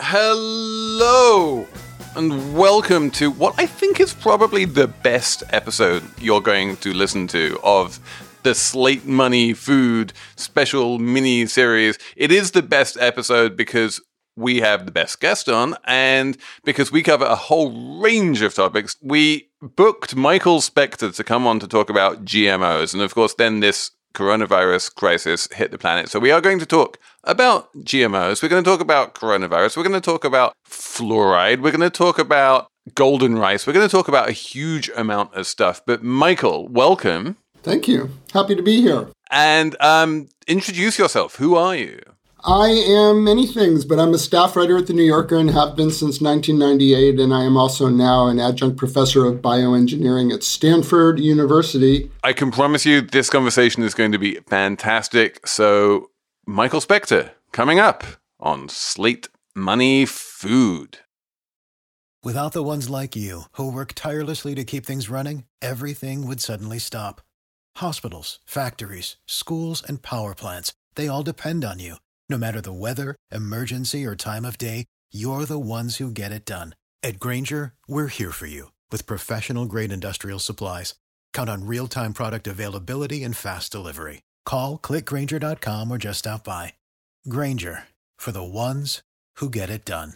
Hello, and welcome to what I think is probably the best episode you're going to listen to of the Slate Money Food special mini-series. It is the best episode because we have the best guest on, and because we cover a whole range of topics. We booked Michael Spector to come on to talk about GMOs, and of course then this coronavirus crisis hit the planet. So we are going to talk about GMOs. We're going to talk about coronavirus. We're going to talk about fluoride. We're going to talk about golden rice. We're going to talk about a huge amount of stuff. But Michael, welcome. Thank you. Happy to be here. And introduce yourself. Who are you? I am many things, but I'm a staff writer at The New Yorker and have been since 1998, and I am also now an adjunct professor of bioengineering at Stanford University. I can promise you this conversation is going to be fantastic. So, Michael Spector, coming up on Slate Money Food. Without the ones like you, who work tirelessly to keep things running, everything would suddenly stop. Hospitals, factories, schools, and power plants, they all depend on you. No matter the weather, emergency, or time of day, you're the ones who get it done. At Grainger, we're here for you with professional-grade industrial supplies. Count on real-time product availability and fast delivery. Call, clickgrainger.com, or just stop by. Grainger, for the ones who get it done.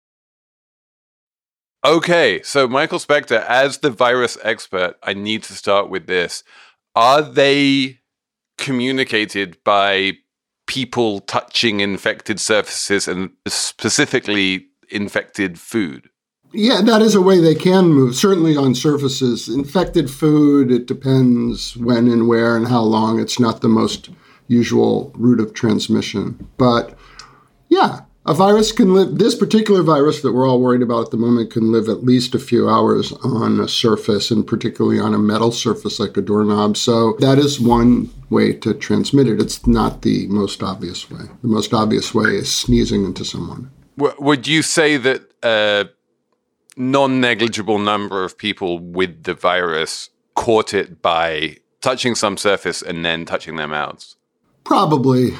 Okay, so Michael Spector, as the virus expert, I need to start with this. Are they communicated by people touching infected surfaces and specifically infected food? Yeah, that is a way they can move, certainly on surfaces. Infected food, it depends when and where and how long. It's not the most usual route of transmission. But yeah, a virus can live, this particular virus that we're all worried about at the moment can live at least a few hours on a surface, and particularly on a metal surface like a doorknob. So that is one way to transmit it. It's not the most obvious way. The most obvious way is sneezing into someone. Would you say that a non-negligible number of people with the virus caught it by touching some surface and then touching their mouths? Probably.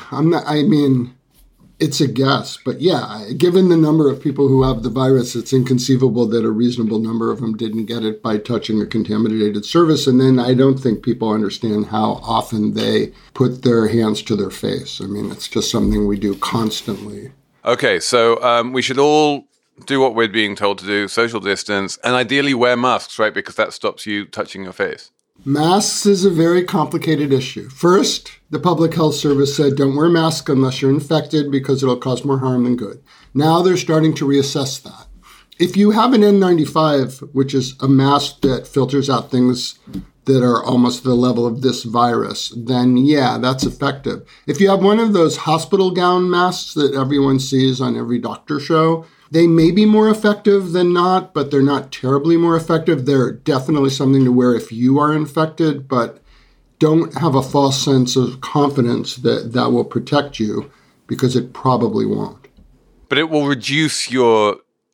It's a guess, but yeah, given the number of people who have the virus, it's inconceivable that a reasonable number of them didn't get it by touching a contaminated surface. And then I don't think people understand how often they put their hands to their face. I mean, it's just something we do constantly. Okay, so we should all do what we're being told to do, social distance, and ideally wear masks, right? Because that stops you touching your face. Masks is a very complicated issue. First, the Public Health Service said don't wear masks unless you're infected because it'll cause more harm than good. Now they're starting to reassess that. If you have an N95, which is a mask that filters out things that are almost the level of this virus, then yeah, that's effective. If you have one of those hospital gown masks that everyone sees on every doctor show, they may be more effective than not, but they're not terribly more effective. They're definitely something to wear if you are infected, but don't have a false sense of confidence that that will protect you, because it probably won't. But it will reduce your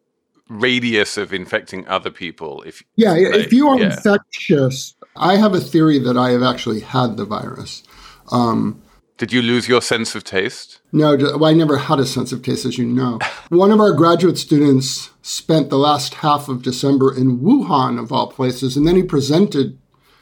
radius of infecting other people. If you are infectious. I have a theory that I have actually had the virus. Did you lose your sense of taste? No, I never had a sense of taste, as you know. One of our graduate students spent the last half of December in Wuhan, of all places, and then he presented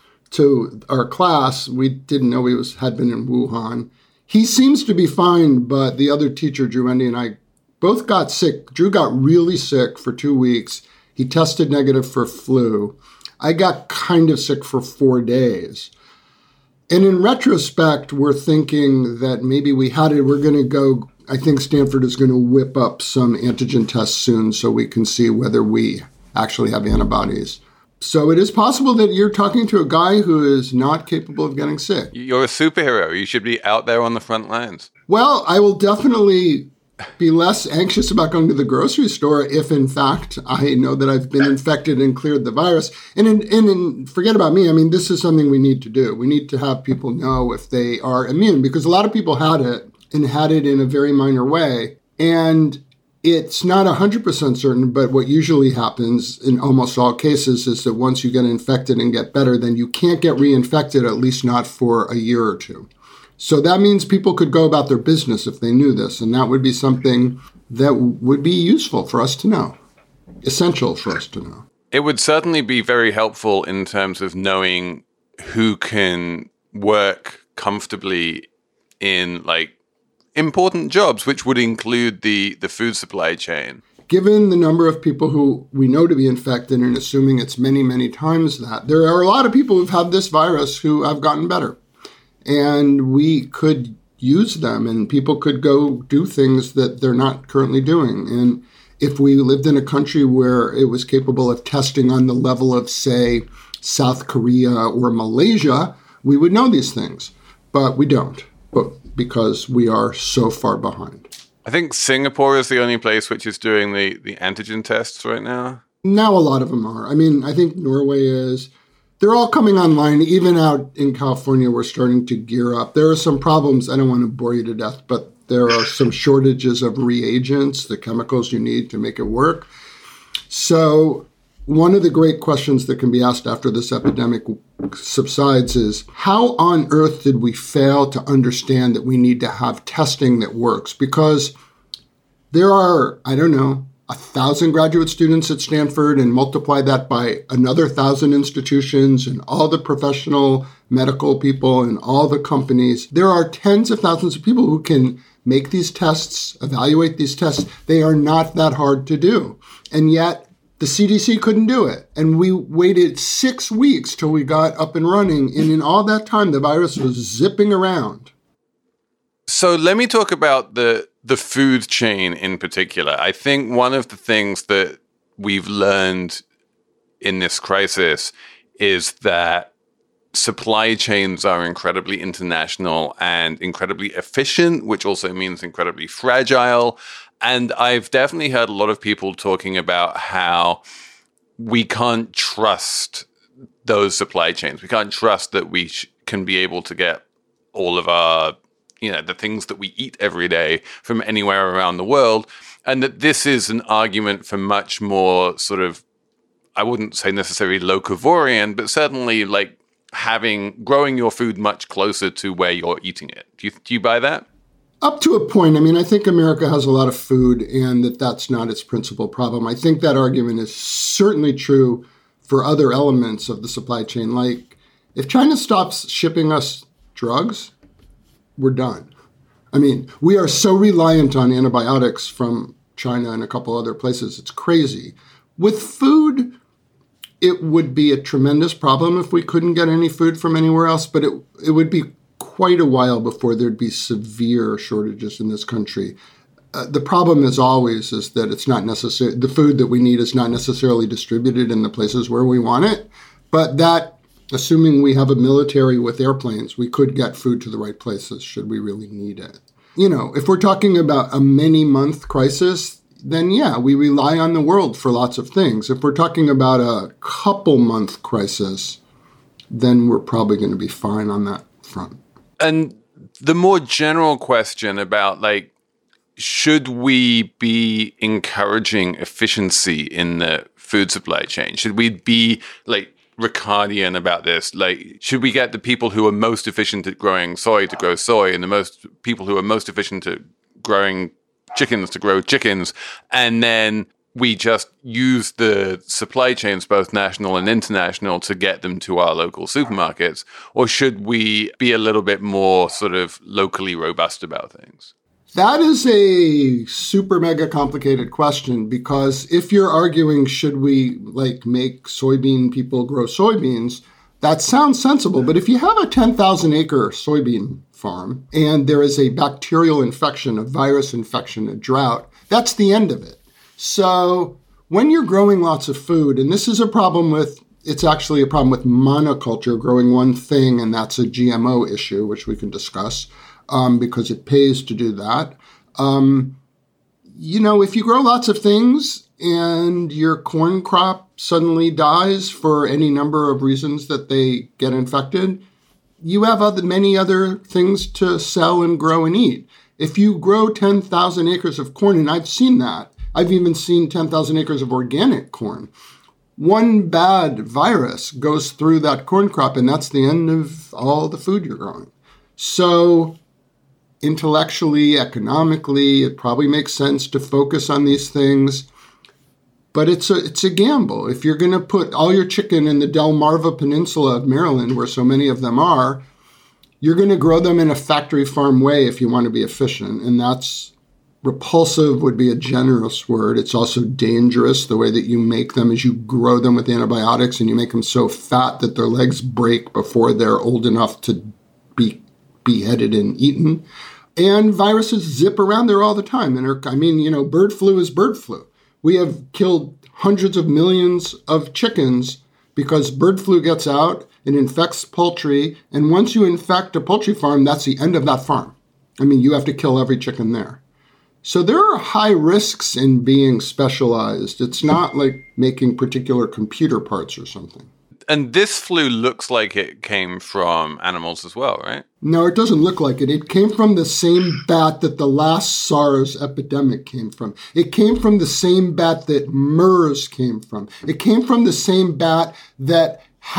to our class. We didn't know he had been in Wuhan. He seems to be fine, but the other teacher, Drew Endy, and I both got sick. Drew got really sick for 2 weeks. He tested negative for flu. I got kind of sick for 4 days. And in retrospect, we're thinking that maybe we had it. We're going to go, I think Stanford is going to whip up some antigen tests soon so we can see whether we actually have antibodies. So it is possible that you're talking to a guy who is not capable of getting sick. You're a superhero. You should be out there on the front lines. Well, I will definitely be less anxious about going to the grocery store if, in fact, I know that I've been infected and cleared the virus. And forget about me. I mean, this is something we need to do. We need to have people know if they are immune, because a lot of people had it and had it in a very minor way. And it's not 100% certain, but what usually happens in almost all cases is that once you get infected and get better, then you can't get reinfected, at least not for a year or two. So that means people could go about their business if they knew this, and that would be something that would be useful for us to know, essential for us to know. It would certainly be very helpful in terms of knowing who can work comfortably in like important jobs, which would include the food supply chain. Given the number of people who we know to be infected, and assuming it's many, many times that, there are a lot of people who've had this virus who have gotten better. And we could use them, and people could go do things that they're not currently doing. And if we lived in a country where it was capable of testing on the level of, say, South Korea or Malaysia, we would know these things. But we don't, because we are so far behind. I think Singapore is the only place which is doing the antigen tests right now. Now a lot of them are. I mean, I think Norway is. They're all coming online. Even out in California, we're starting to gear up. There are some problems. I don't want to bore you to death, but there are some shortages of reagents, the chemicals you need to make it work. So one of the great questions that can be asked after this epidemic subsides is, how on earth did we fail to understand that we need to have testing that works? Because there are, 1,000 graduate students at Stanford, and multiply that by another 1,000 institutions and all the professional medical people and all the companies. There are tens of thousands of people who can make these tests, evaluate these tests. They are not that hard to do. And yet the CDC couldn't do it. And we waited 6 weeks till we got up and running. And in all that time, the virus was zipping around. So let me talk about the food chain in particular. I think one of the things that we've learned in this crisis is that supply chains are incredibly international and incredibly efficient, which also means incredibly fragile. And I've definitely heard a lot of people talking about how we can't trust those supply chains. We can't trust that we can be able to get all of our the things that we eat every day from anywhere around the world. And that this is an argument for much more sort of, I wouldn't say necessarily locavorian, but certainly like growing your food much closer to where you're eating it. Do you buy that? Up to a point. I mean, I think America has a lot of food and that's not its principal problem. I think that argument is certainly true for other elements of the supply chain. Like if China stops shipping us drugs, we're done. I mean, we are so reliant on antibiotics from China and a couple other places. It's crazy. With food, it would be a tremendous problem if we couldn't get any food from anywhere else, but it would be quite a while before there'd be severe shortages in this country. The problem as always is that it's not necessary. The food that we need is not necessarily distributed in the places where we want it, but that assuming we have a military with airplanes, we could get food to the right places should we really need it. If we're talking about a many-month crisis, then yeah, we rely on the world for lots of things. If we're talking about a couple-month crisis, then we're probably going to be fine on that front. And the more general question about, should we be encouraging efficiency in the food supply chain? Should we be, Ricardian about this? Should we get the people who are most efficient at growing soy to grow soy, and the most people who are most efficient at growing chickens to grow chickens, and then we just use the supply chains, both national and international, to get them to our local supermarkets? Or should we be a little bit more sort of locally robust about things? That is a super mega complicated question, because if you're arguing, should we make soybean people grow soybeans, that sounds sensible. But if you have a 10,000 acre soybean farm and there is a bacterial infection, a virus infection, a drought, that's the end of it. So when you're growing lots of food, and this is it's actually a problem with monoculture, growing one thing, and that's a GMO issue, which we can discuss. Because it pays to do that. If you grow lots of things and your corn crop suddenly dies for any number of reasons that they get infected, you have many other things to sell and grow and eat. If you grow 10,000 acres of corn, and I've seen that, I've even seen 10,000 acres of organic corn, one bad virus goes through that corn crop, and that's the end of all the food you're growing. So intellectually, economically, it probably makes sense to focus on these things. But it's a gamble. If you're going to put all your chicken in the Delmarva Peninsula of Maryland, where so many of them are, you're going to grow them in a factory farm way if you want to be efficient. And that's repulsive would be a generous word. It's also dangerous. The way that you make them is you grow them with antibiotics and you make them so fat that their legs break before they're old enough to be beheaded and eaten. And viruses zip around there all the time. And bird flu is bird flu. We have killed hundreds of millions of chickens because bird flu gets out and infects poultry. And once you infect a poultry farm, that's the end of that farm. You have to kill every chicken there. So there are high risks in being specialized. It's not like making particular computer parts or something. And this flu looks like it came from animals as well, right? No, it doesn't look like it. It came from the same bat that the last SARS epidemic came from. It came from the same bat that MERS came from. It came from the same bat that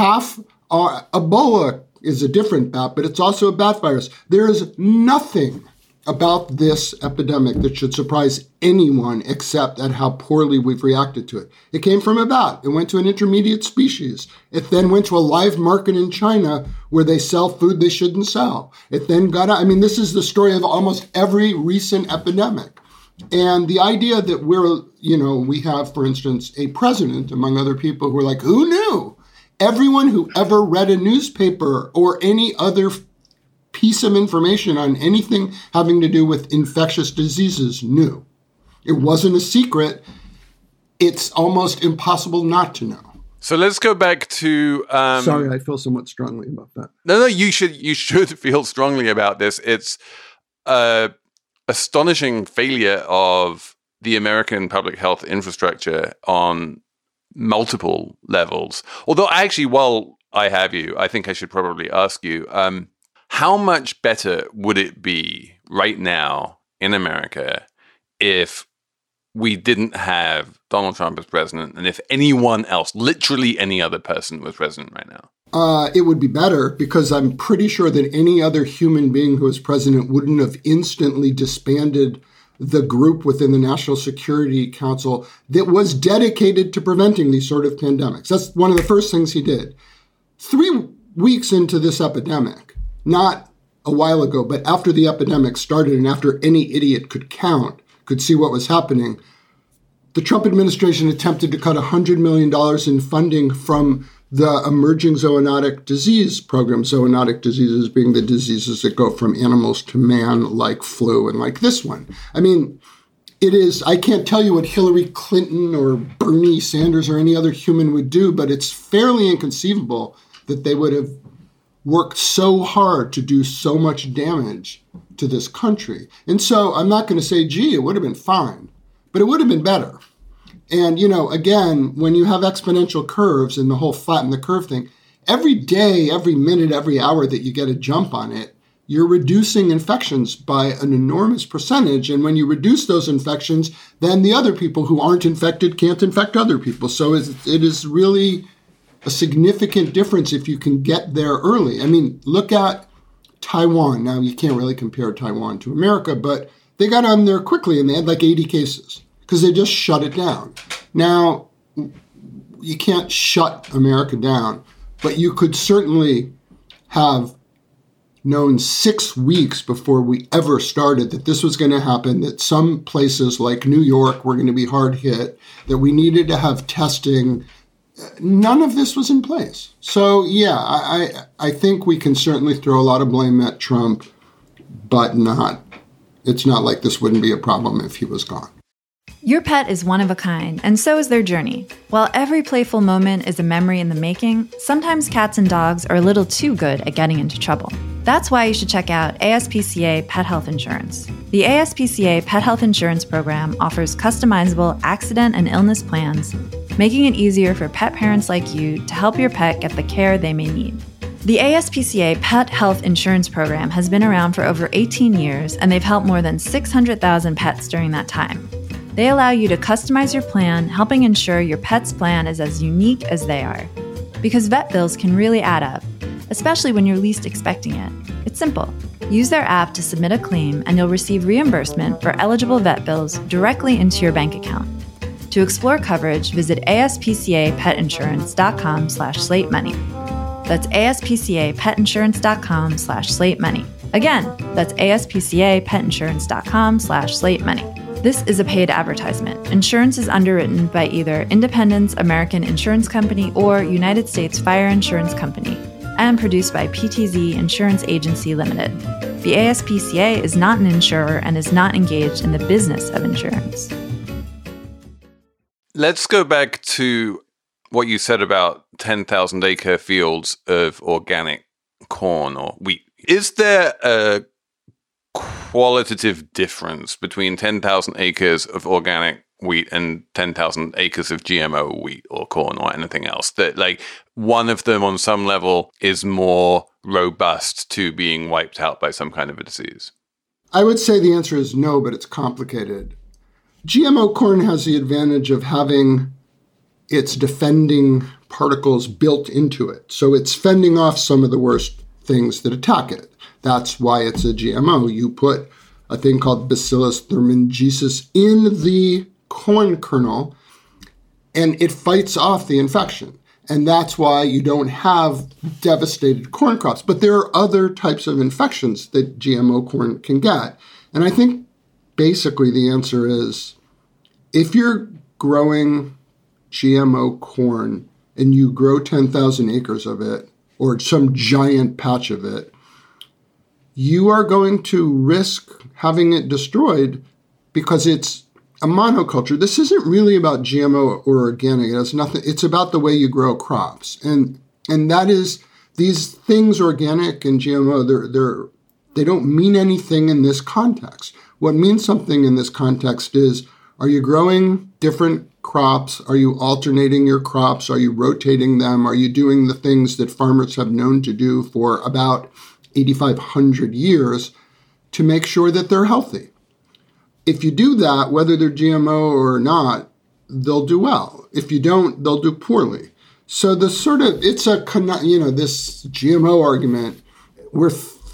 Ebola is a different bat, but it's also a bat virus. There is nothing about this epidemic that should surprise anyone except at how poorly we've reacted to it. It came from a bat. It went to an intermediate species. It then went to a live market in China where they sell food they shouldn't sell. It then got out. This is the story of almost every recent epidemic. And the idea that we have, for instance, a president, among other people, who are like, who knew? Everyone who ever read a newspaper or any other piece of information on anything having to do with infectious diseases knew. It wasn't a secret. It's almost impossible not to know. So let's go back to... Sorry, I feel somewhat strongly about that. No, you should feel strongly about this. It's an astonishing failure of the American public health infrastructure on multiple levels. Although actually, while I have you, I think I should probably ask you, how much better would it be right now in America if we didn't have Donald Trump as president and if anyone else, literally any other person, was president right now? It would be better because I'm pretty sure that any other human being who was president wouldn't have instantly disbanded the group within the National Security Council that was dedicated to preventing these sort of pandemics. That's one of the first things he did. 3 weeks into this epidemic, not a while ago, but after the epidemic started and after any idiot could see what was happening, the Trump administration attempted to cut $100 million in funding from the emerging zoonotic disease program, zoonotic diseases being the diseases that go from animals to man, like flu and like this one. I can't tell you what Hillary Clinton or Bernie Sanders or any other human would do, but it's fairly inconceivable that they would have worked so hard to do so much damage to this country. And so I'm not going to say, gee, it would have been fine, but it would have been better. And, again, when you have exponential curves and the whole flatten the curve thing, every day, every minute, every hour that you get a jump on it, you're reducing infections by an enormous percentage. And when you reduce those infections, then the other people who aren't infected can't infect other people. So it is really a significant difference if you can get there early. Look at Taiwan. Now, you can't really compare Taiwan to America, but they got on there quickly and they had like 80 cases because they just shut it down. Now, you can't shut America down, but you could certainly have known 6 weeks before we ever started that this was going to happen, that some places like New York were going to be hard hit, that we needed to have testing. None of this was in place. So, yeah, I think we can certainly throw a lot of blame at Trump, but it's not like this wouldn't be a problem if he was gone. Your pet is one of a kind, and so is their journey. While every playful moment is a memory in the making, sometimes cats and dogs are a little too good at getting into trouble. That's why you should check out ASPCA Pet Health Insurance. The ASPCA Pet Health Insurance Program offers customizable accident and illness plans, making it easier for pet parents like you to help your pet get the care they may need. The ASPCA Pet Health Insurance Program has been around for over 18 years, and they've helped more than 600,000 pets during that time. They allow you to customize your plan, helping ensure your pet's plan is as unique as they are. Because vet bills can really add up. especially when you're least expecting it. It's simple. Use their app to submit a claim and you'll receive reimbursement for eligible vet bills directly into your bank account. To explore coverage, visit aspcapetinsurance.com/slatemoney. That's aspcapetinsurance.com/slatemoney. Again, that's aspcapetinsurance.com/slatemoney. This is a paid advertisement. Insurance is underwritten by either Independence American Insurance Company or United States Fire Insurance Company and produced by PTZ Insurance Agency Limited. The ASPCA is not an insurer and is not engaged in the business of insurance. Let's go back to what you said about 10,000 acre fields of organic corn or wheat. Is there a qualitative difference between 10,000 acres of organic wheat and 10,000 acres of GMO wheat or corn or anything else? That like one of them on some level is more robust to being wiped out by some kind of a disease? I would say the answer is no, but it's complicated. GMO corn has the advantage of having its defending particles built into it. So it's fending off some of the worst things that attack it. That's why it's a GMO. You put a thing called Bacillus thuringiensis in the corn kernel, and it fights off the infection. And that's why you don't have devastated corn crops. But there are other types of infections that GMO corn can get. And I think basically the answer is if you're growing GMO corn and you grow 10,000 acres of it or some giant patch of it, you are going to risk having it destroyed because it's a monoculture. This isn't really about GMO or organic. It has nothing. It's about the way you grow crops. And that is, these things, organic and GMO, they don't mean anything in this context. What means something in this context is, are you growing different crops? Are you alternating your crops? Are you rotating them? Are you doing the things that farmers have known to do for about 8,500 years to make sure that they're healthy? If you do that, whether they're GMO or not, they'll do well. If you don't, they'll do poorly. So this GMO argument, we're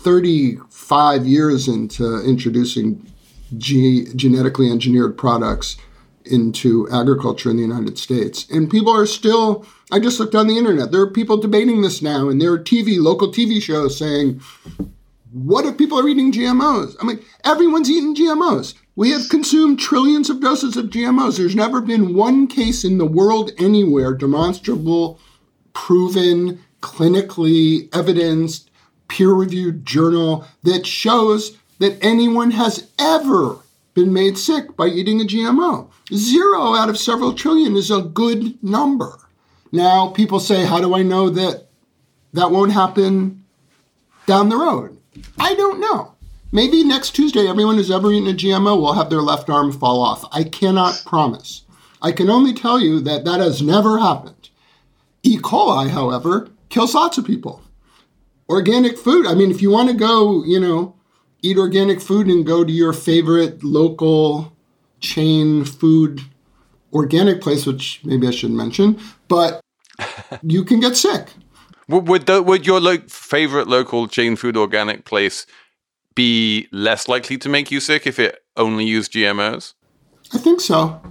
35 years into introducing genetically engineered products into agriculture in the United States. And people are still, I just looked on the internet, there are people debating this now, and there are local TV shows saying, what if people are eating GMOs? I'm like, everyone's eating GMOs. We have consumed trillions of doses of GMOs. There's never been one case in the world anywhere, demonstrable, proven, clinically evidenced, peer-reviewed journal that shows that anyone has ever been made sick by eating a GMO. 0 out of several trillion is a good number. Now, people say, how do I know that won't happen down the road? I don't know. Maybe next Tuesday, everyone who's ever eaten a GMO will have their left arm fall off. I cannot promise. I can only tell you that has never happened. E. coli, however, kills lots of people. Organic food, I mean, if you want to go, eat organic food and go to your favorite local chain food organic place, which maybe I shouldn't mention, but you can get sick. Would your favorite local chain food organic place be less likely to make you sick if it only used GMOs? I think so.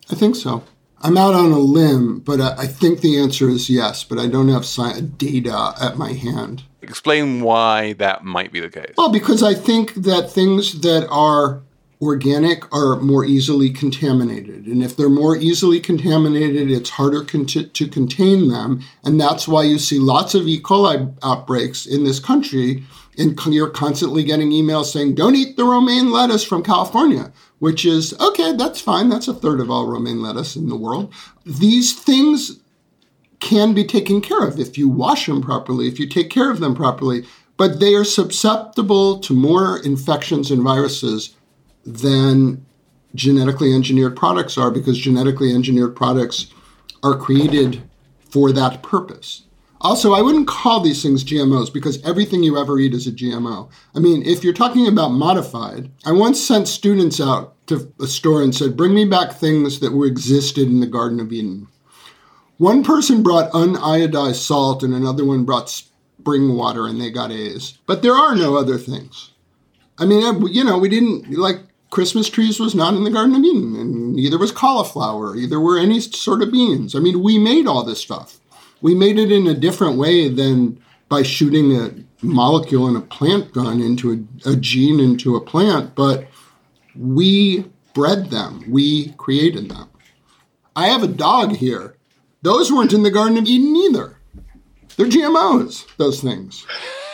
I'm out on a limb, but I think the answer is yes, but I don't have data at my hand. Explain why that might be the case. Well, because I think that things that are organic are more easily contaminated. And if they're more easily contaminated, it's harder to contain them. And that's why you see lots of E. coli outbreaks in this country. And you're constantly getting emails saying, don't eat the romaine lettuce from California, which is, okay, that's fine. That's a third of all romaine lettuce in the world. These things can be taken care of if you wash them properly, if you take care of them properly, but they are susceptible to more infections and viruses than genetically engineered products are, because genetically engineered products are created for that purpose. Also, I wouldn't call these things GMOs because everything you ever eat is a GMO. I mean, if you're talking about modified, I once sent students out to a store and said, bring me back things that existed in the Garden of Eden. One person brought uniodized salt and another one brought bring water and they got A's. But there are no other things. I mean, you know, we didn't, like, Christmas trees was not in the Garden of Eden, and neither was cauliflower, either were any sort of beans. I mean, we made all this stuff. We made it in a different way than by shooting a molecule in a plant gun into a gene into a plant, but we bred them. We created them. I have a dog here. Those weren't in the Garden of Eden either. They're GMOs, those things.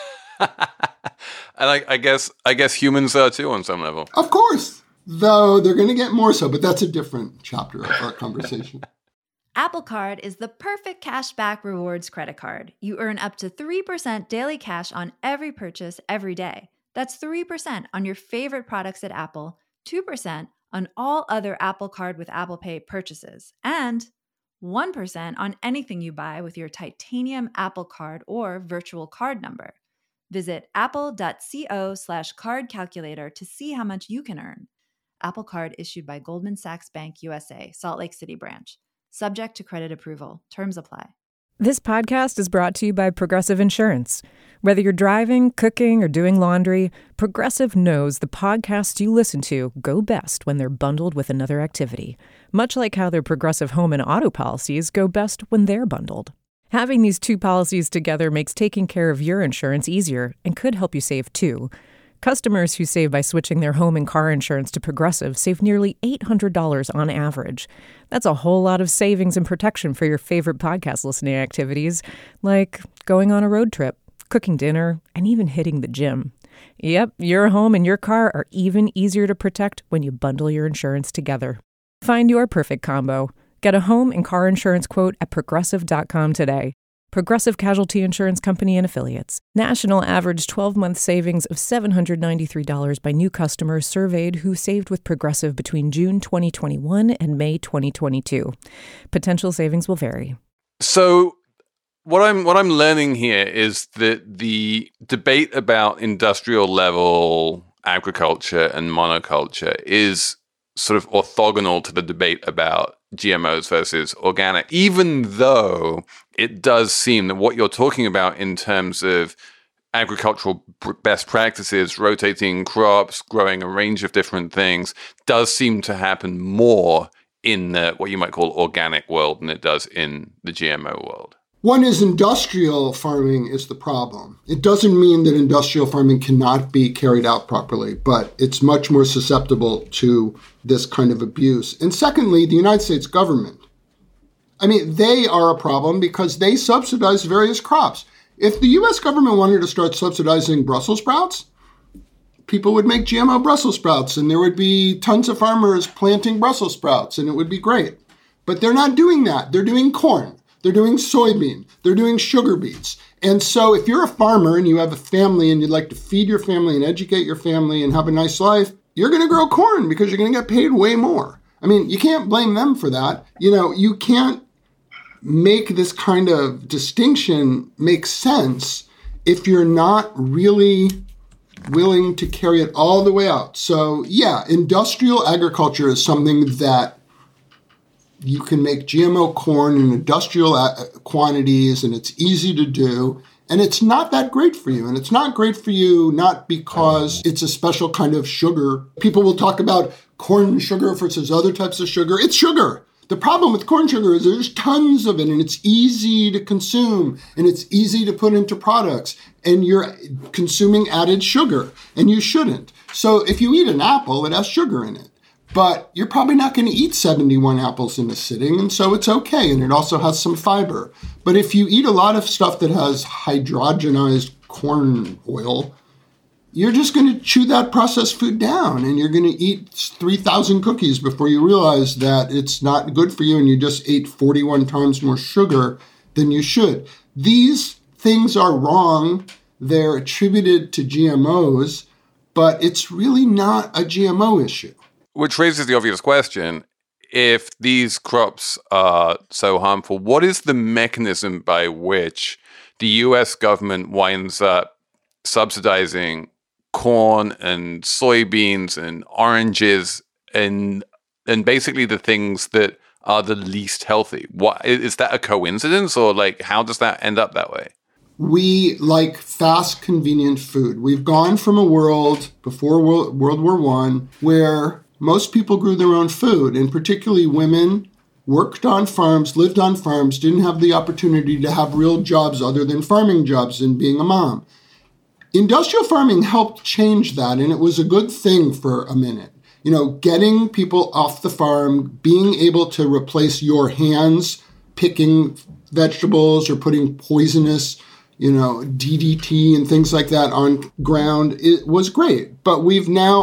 And I guess humans are too on some level. Of course, though they're going to get more so, but that's a different chapter of our conversation. Apple Card is the perfect cashback rewards credit card. You earn up to 3% daily cash on every purchase every day. That's 3% on your favorite products at Apple, 2% on all other Apple Card with Apple Pay purchases, and 1% on anything you buy with your titanium Apple Card or virtual card number. Visit apple.co/card calculator to see how much you can earn. Apple Card issued by Goldman Sachs Bank USA, Salt Lake City branch. Subject to credit approval. Terms apply. This podcast is brought to you by Progressive Insurance. Whether you're driving, cooking, or doing laundry, Progressive knows the podcasts you listen to go best when they're bundled with another activity, much like how their Progressive home and auto policies go best when they're bundled. Having these two policies together makes taking care of your insurance easier and could help you save too. Customers who save by switching their home and car insurance to Progressive save nearly $800 on average. That's a whole lot of savings and protection for your favorite podcast listening activities, like going on a road trip, cooking dinner, and even hitting the gym. Yep, your home and your car are even easier to protect when you bundle your insurance together. Find your perfect combo. Get a home and car insurance quote at Progressive.com today. Progressive Casualty Insurance Company and Affiliates. National average 12-month savings of $793 by new customers surveyed who saved with Progressive between June 2021 and May 2022. Potential savings will vary. So what I'm learning here is that the debate about industrial level agriculture and monoculture is sort of orthogonal to the debate about GMOs versus organic, even though it does seem that what you're talking about in terms of agricultural best practices, rotating crops, growing a range of different things, does seem to happen more in the what you might call organic world than it does in the GMO world. One is industrial farming is the problem. It doesn't mean that industrial farming cannot be carried out properly, but it's much more susceptible to this kind of abuse. And secondly, the United States government. I mean, they are a problem because they subsidize various crops. If the U.S. government wanted to start subsidizing Brussels sprouts, people would make GMO Brussels sprouts and there would be tons of farmers planting Brussels sprouts and it would be great. But they're not doing that. They're doing corn. They're doing soybean. They're doing sugar beets. And so if you're a farmer and you have a family and you'd like to feed your family and educate your family and have a nice life, you're going to grow corn because you're going to get paid way more. I mean, you can't blame them for that. You know, you can't make this kind of distinction make sense if you're not really willing to carry it all the way out. So yeah, industrial agriculture is something that you can make GMO corn in industrial quantities, and it's easy to do. And it's not that great for you. And it's not great for you not because it's a special kind of sugar. People will talk about corn sugar versus other types of sugar. It's sugar. The problem with corn sugar is there's tons of it, and it's easy to consume, and it's easy to put into products, and you're consuming added sugar, and you shouldn't. So if you eat an apple, it has sugar in it. But you're probably not going to eat 71 apples in a sitting, and so it's okay, and it also has some fiber. But if you eat a lot of stuff that has hydrogenized corn oil, you're just going to chew that processed food down, and you're going to eat 3,000 cookies before you realize that it's not good for you, and you just ate 41 times more sugar than you should. These things are wrong. They're attributed to GMOs, but it's really not a GMO issue. Which raises the obvious question, if these crops are so harmful, what is the mechanism by which the US government winds up subsidizing corn and soybeans and oranges and basically the things that are the least healthy? What is that a coincidence, or like how does that end up that way? we like fast, convenient food. We've gone from a world before World War I where most people grew their own food, and particularly women worked on farms, lived on farms, didn't have the opportunity to have real jobs other than farming jobs and being a mom. Industrial farming helped change that, and it was a good thing for a minute. You know, getting people off the farm, being able to replace your hands picking vegetables or putting poisonous, DDT and things like that on ground, it was great. But we've now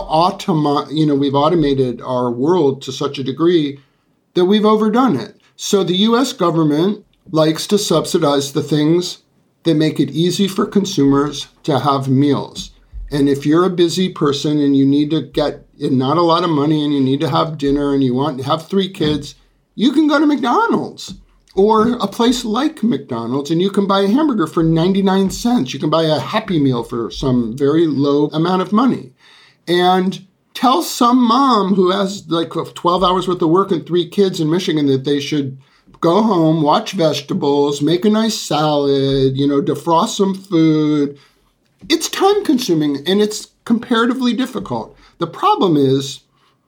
automated our world to such a degree that we've overdone it. So the U.S. government likes to subsidize the things that make it easy for consumers to have meals. And if you're a busy person and you need to get not a lot of money and you need to have dinner and you want to have 3 kids, you can go to McDonald's or a place like McDonald's and you can buy a hamburger for 99 cents. You can buy a Happy Meal for some very low amount of money. And tell some mom who has like 12 hours worth of work and 3 kids in Michigan that they should go home, watch vegetables, make a nice salad, defrost some food. It's time consuming and it's comparatively difficult. The problem is,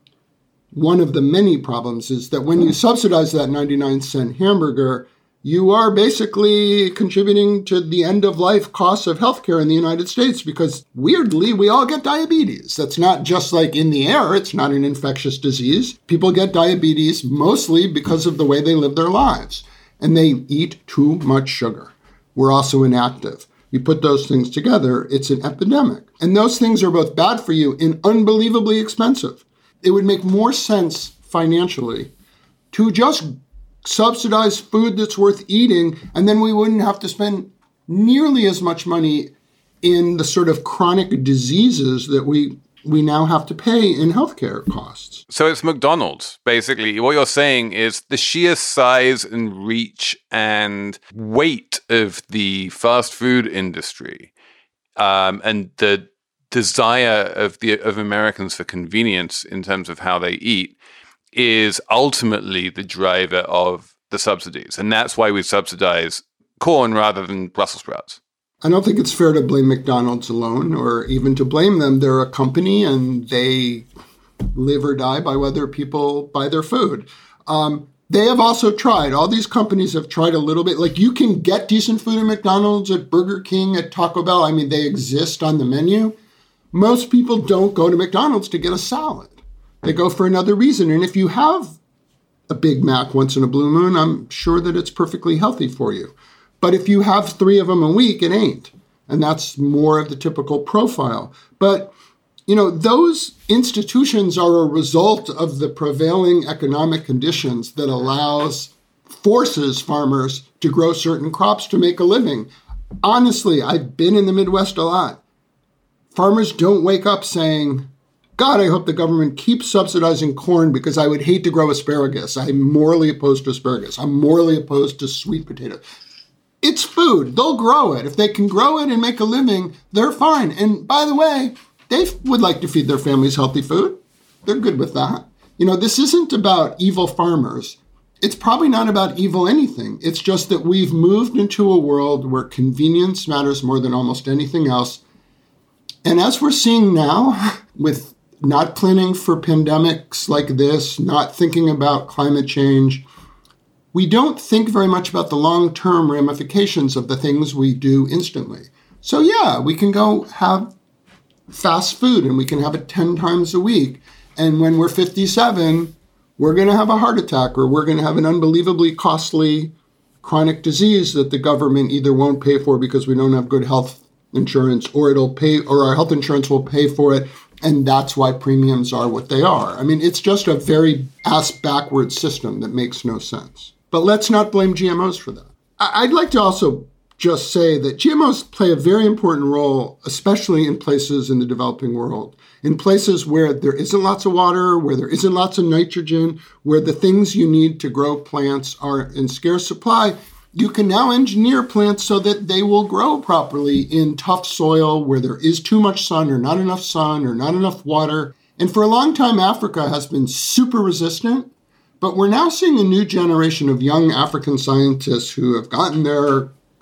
one of the many problems is that when you subsidize that 99-cent hamburger, you are basically contributing to the end-of-life costs of healthcare in the United States because, weirdly, we all get diabetes. That's not just like in the air. It's not an infectious disease. People get diabetes mostly because of the way they live their lives, and they eat too much sugar. We're also inactive. You put those things together, it's an epidemic. And those things are both bad for you and unbelievably expensive. It would make more sense financially to just subsidize food that's worth eating, and then we wouldn't have to spend nearly as much money in the sort of chronic diseases that we now have to pay in healthcare costs. So it's McDonald's, basically. What you're saying is the sheer size and reach and weight of the fast food industry and the desire of Americans for convenience in terms of how they eat is ultimately the driver of the subsidies. And that's why we subsidize corn rather than Brussels sprouts. I don't think it's fair to blame McDonald's alone or even to blame them. They're a company and they live or die by whether people buy their food. They have also tried. All these companies have tried a little bit. Like you can get decent food at McDonald's, at Burger King, at Taco Bell. I mean, they exist on the menu. Most people don't go to McDonald's to get a salad. They go for another reason. And if you have a Big Mac once in a blue moon, I'm sure that it's perfectly healthy for you. But if you have 3 of them a week, it ain't. And that's more of the typical profile. But, those institutions are a result of the prevailing economic conditions that forces farmers to grow certain crops to make a living. Honestly, I've been in the Midwest a lot. Farmers don't wake up saying, God, I hope the government keeps subsidizing corn because I would hate to grow asparagus. I'm morally opposed to asparagus. I'm morally opposed to sweet potatoes. It's food. They'll grow it. If they can grow it and make a living, they're fine. And by the way, they would like to feed their families healthy food. They're good with that. This isn't about evil farmers. It's probably not about evil anything. It's just that we've moved into a world where convenience matters more than almost anything else. And as we're seeing now, with not planning for pandemics like this, not thinking about climate change, we don't think very much about the long-term ramifications of the things we do instantly. So yeah, we can go have fast food and we can have it 10 times a week. And when we're 57, we're going to have a heart attack or we're going to have an unbelievably costly chronic disease that the government either won't pay for because we don't have good health insurance, or our health insurance will pay for it. And that's why premiums are what they are. I mean, it's just a very ass-backward system that makes no sense. But let's not blame GMOs for that. I'd like to also just say that GMOs play a very important role, especially in places in the developing world, in places where there isn't lots of water, where there isn't lots of nitrogen, where the things you need to grow plants are in scarce supply. You can now engineer plants so that they will grow properly in tough soil where there is too much sun or not enough water. And for a long time, Africa has been super resistant. But we're now seeing a new generation of young African scientists who have gotten their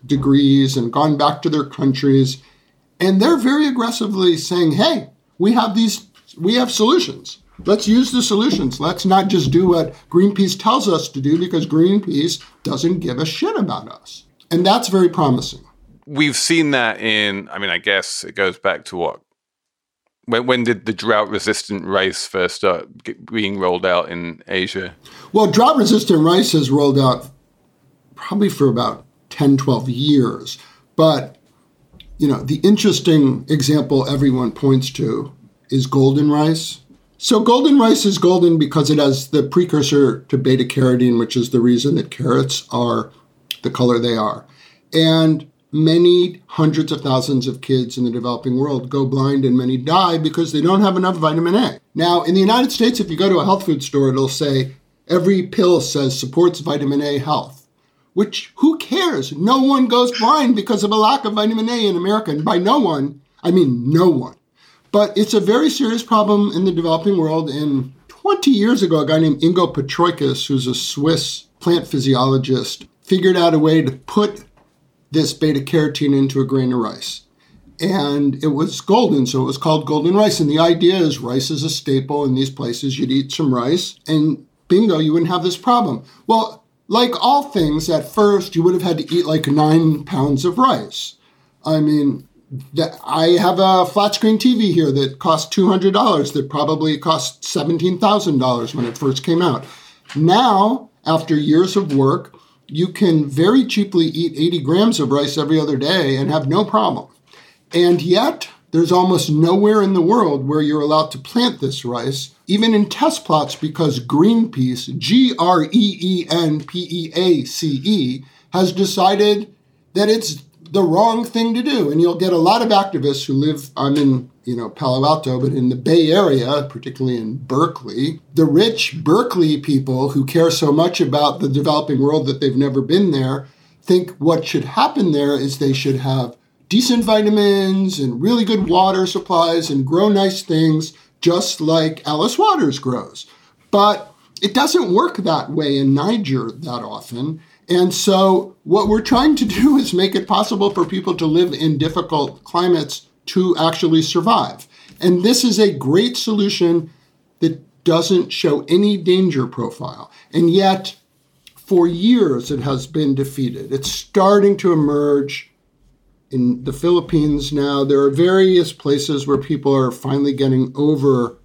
degrees and gone back to their countries. And they're very aggressively saying, hey, we have solutions. Let's use the solutions. Let's not just do what Greenpeace tells us to do, because Greenpeace doesn't give a shit about us. And that's very promising. We've seen that I guess it goes back to what? When did the drought-resistant rice first start being rolled out in Asia? Well, drought-resistant rice has rolled out probably for about 10, 12 years. But, the interesting example everyone points to is golden rice. So golden rice is golden because it has the precursor to beta-carotene, which is the reason that carrots are the color they are. And many hundreds of thousands of kids in the developing world go blind and many die because they don't have enough vitamin A. Now, in the United States, if you go to a health food store, it'll say every pill says supports vitamin A health, which who cares? No one goes blind because of a lack of vitamin A in America. And by no one, I mean no one. But it's a very serious problem in the developing world. And 20 years ago, a guy named Ingo Petroikis, who's a Swiss plant physiologist, figured out a way to put this beta-carotene into a grain of rice. And it was golden, so it was called golden rice. And the idea is rice is a staple in these places. You'd eat some rice, and bingo, you wouldn't have this problem. Well, like all things, at first, you would have had to eat like 9 pounds of rice. I mean, I have a flat-screen TV here that cost $200 that probably cost $17,000 when it first came out. Now, after years of work, you can very cheaply eat 80 grams of rice every other day and have no problem. And yet, there's almost nowhere in the world where you're allowed to plant this rice, even in test plots, because Greenpeace, Greenpeace, has decided that it's the wrong thing to do. And you'll get a lot of activists who live, I'm in Palo Alto, but in the Bay Area, particularly in Berkeley, the rich Berkeley people who care so much about the developing world that they've never been there, think what should happen there is they should have decent vitamins and really good water supplies and grow nice things just like Alice Waters grows. But it doesn't work that way in Niger that often. And so what we're trying to do is make it possible for people to live in difficult climates to actually survive. And this is a great solution that doesn't show any danger profile. And yet, for years, it has been defeated. It's starting to emerge in the Philippines now. There are various places where people are finally getting over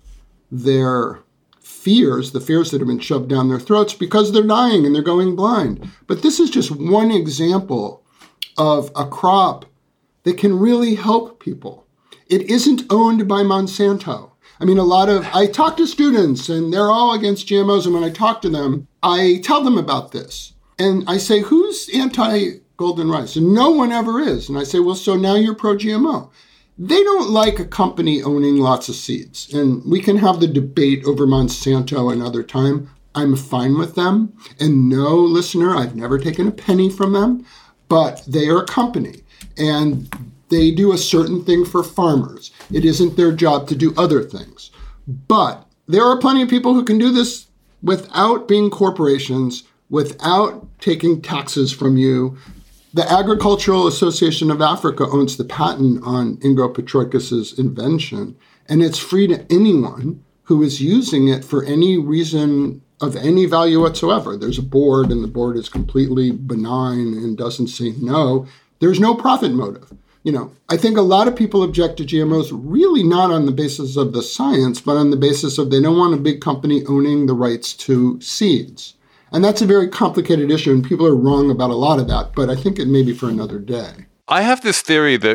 their fears, the fears that have been shoved down their throats because they're dying and they're going blind. But this is just one example of a crop that can really help people. It isn't owned by Monsanto. I mean, I talk to students and they're all against GMOs. And when I talk to them, I tell them about this. And I say, who's anti-golden rice? And no one ever is. And I say, well, so now you're pro-GMO. They don't like a company owning lots of seeds. And we can have the debate over Monsanto another time. I'm fine with them. And no, listener, I've never taken a penny from them. But they are a company. And they do a certain thing for farmers. It isn't their job to do other things. But there are plenty of people who can do this without being corporations, without taking taxes from you. The Agricultural Association of Africa owns the patent on Ingo Petroikis' invention, and it's free to anyone who is using it for any reason of any value whatsoever. There's a board, and the board is completely benign and doesn't say no. There's no profit motive. I think a lot of people object to GMOs really not on the basis of the science, but on the basis of they don't want a big company owning the rights to seeds. And that's a very complicated issue, and people are wrong about a lot of that, but I think it may be for another day. I have this theory that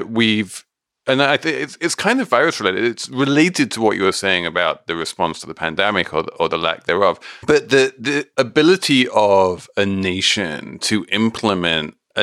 and I think it's kind of virus related. It's related to what you were saying about the response to the pandemic or the lack thereof. But the ability of a nation to implement a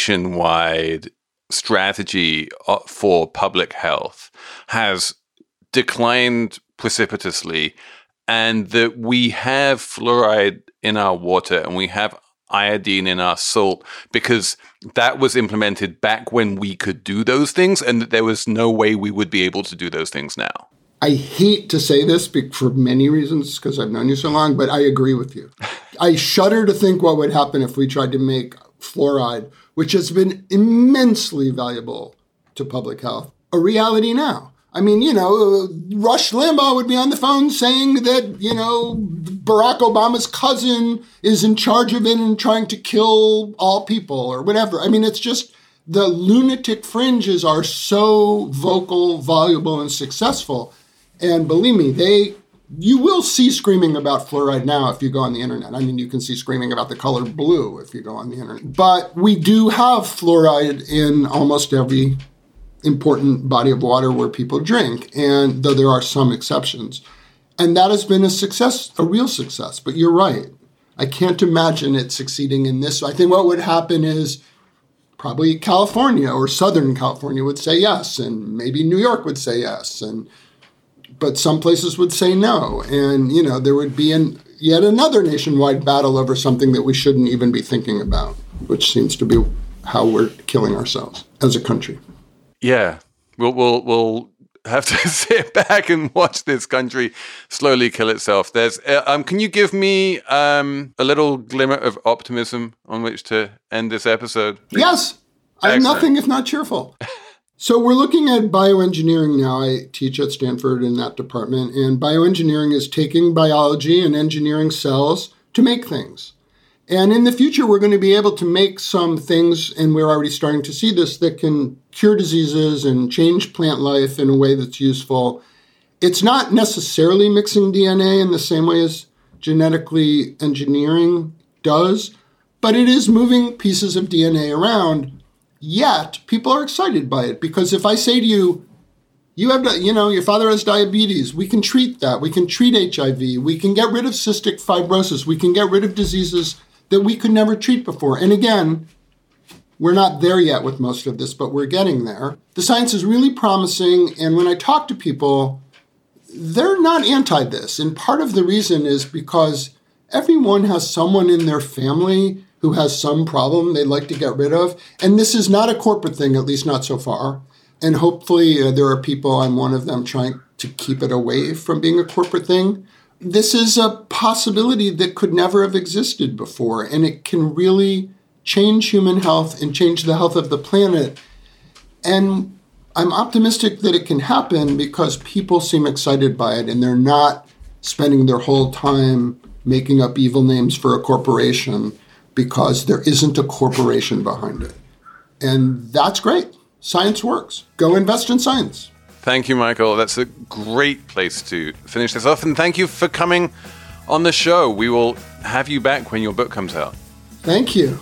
nationwide strategy for public health has declined precipitously, and that we have fluoride in our water and we have iodine in our salt because that was implemented back when we could do those things, and that there was no way we would be able to do those things now. I hate to say this for many reasons because I've known you so long, but I agree with you. I shudder to think what would happen if we tried to make fluoride, which has been immensely valuable to public health, a reality now. I mean, Rush Limbaugh would be on the phone saying that, Barack Obama's cousin is in charge of it and trying to kill all people or whatever. I mean, it's just the lunatic fringes are so vocal, voluble, and successful. And believe me, you will see screaming about fluoride now if you go on the internet. I mean, you can see screaming about the color blue if you go on the internet. But we do have fluoride in almost every important body of water where people drink, and though there are some exceptions. And that has been a success, a real success. But you're right. I can't imagine it succeeding in this. I think what would happen is probably California or Southern California would say yes, and maybe New York would say yes, but some places would say no. And, there would be yet another nationwide battle over something that we shouldn't even be thinking about, which seems to be how we're killing ourselves as a country. Yeah, we'll have to sit back and watch this country slowly kill itself. Can you give me a little glimmer of optimism on which to end this episode? Yes, I have nothing if not cheerful. So we're looking at bioengineering now. I teach at Stanford in that department, and bioengineering is taking biology and engineering cells to make things. And in the future, we're going to be able to make some things, and we're already starting to see this, that can cure diseases and change plant life in a way that's useful. It's not necessarily mixing DNA in the same way as genetically engineering does, but it is moving pieces of DNA around. Yet, people are excited by it, because if I say to you, your father has diabetes, we can treat that. We can treat HIV. We can get rid of cystic fibrosis. We can get rid of diseases that we could never treat before. And again, we're not there yet with most of this, but we're getting there. The science is really promising, and when I talk to people, they're not anti this. And part of the reason is because everyone has someone in their family who has some problem they'd like to get rid of. And this is not a corporate thing, at least not so far. And hopefully there are people, I'm one of them, trying to keep it away from being a corporate thing. This is a possibility that could never have existed before, and it can really change human health and change the health of the planet. And I'm optimistic that it can happen because people seem excited by it, and they're not spending their whole time making up evil names for a corporation because there isn't a corporation behind it. And that's great. Science works. Go invest in science. Thank you, Michael. That's a great place to finish this off. And thank you for coming on the show. We will have you back when your book comes out. Thank you.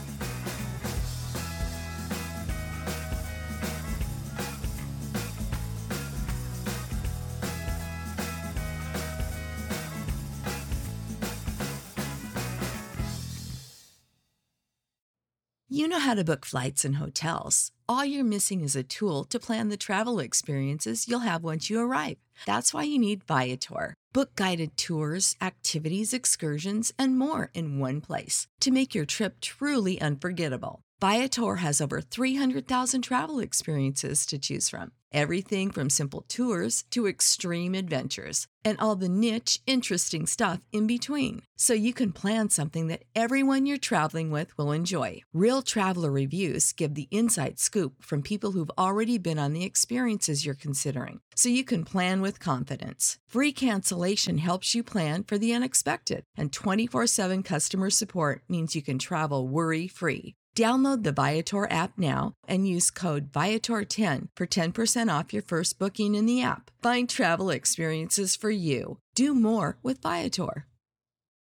You know how to book flights and hotels. All you're missing is a tool to plan the travel experiences you'll have once you arrive. That's why you need Viator. Book guided tours, activities, excursions, and more in one place to make your trip truly unforgettable. Viator has over 300,000 travel experiences to choose from. Everything from simple tours to extreme adventures and all the niche, interesting stuff in between. So you can plan something that everyone you're traveling with will enjoy. Real traveler reviews give the inside scoop from people who've already been on the experiences you're considering. So you can plan with confidence. Free cancellation helps you plan for the unexpected. And 24/7 customer support means you can travel worry-free. Download the Viator app now and use code Viator10 for 10% off your first booking in the app. Find travel experiences for you. Do more with Viator.